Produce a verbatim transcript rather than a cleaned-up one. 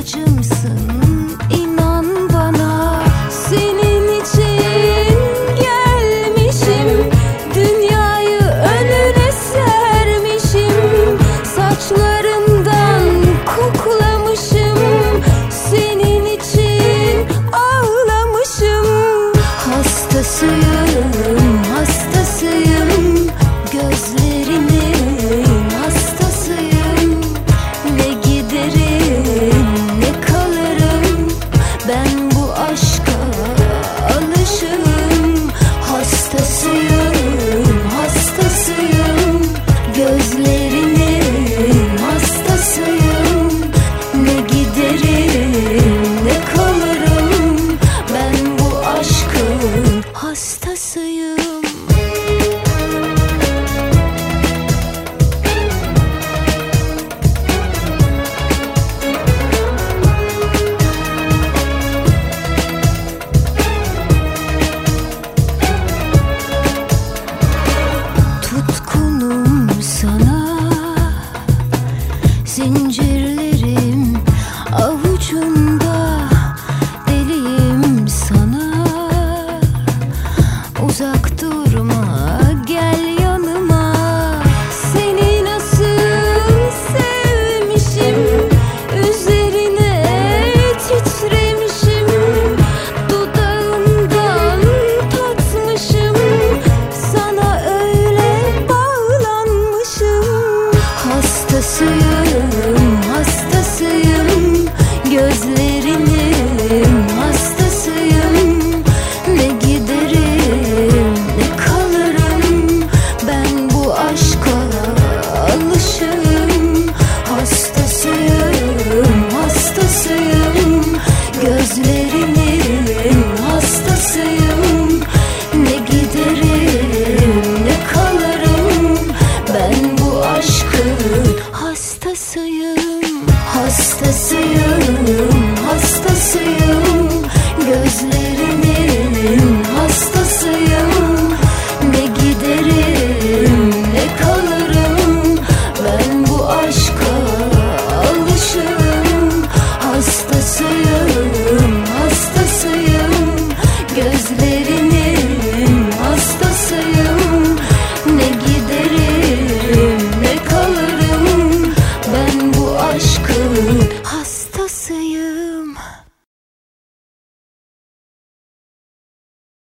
ilacımsın, inan bana. Senin için gelmişim, dünyayı önüne sermişim. Saçlarından koklamışım, senin için ağlamışım. Hastasıyım, hastasıyım, gözlerinin hastasıyım. Ne giderim ne kalırım, ben bu aşka alışığım. Hastasıyım, hastasıyım, gözlerinin hastasıyım. Ne giderim ne kalırım, ben bu aşkın hastasıyım. Tutkunum sana, zincirlerim avucumda, deliyim sana. Uzak durma, gel yanıma. Seni nasıl sevmişim, üzerine titremişim. Dudağından tatmışım, sana öyle bağlanmışım. Hastasıyım, hastasıyım, gözlerinin hastasıyım. Ne giderim ne kalırım, ben bu aşka alışığım. Hastasıyım, hastasıyım, gözlerinin hastasıyım. Ne giderim ne kalırım, ben bu aşkın hastasıyım. Hastasıyım.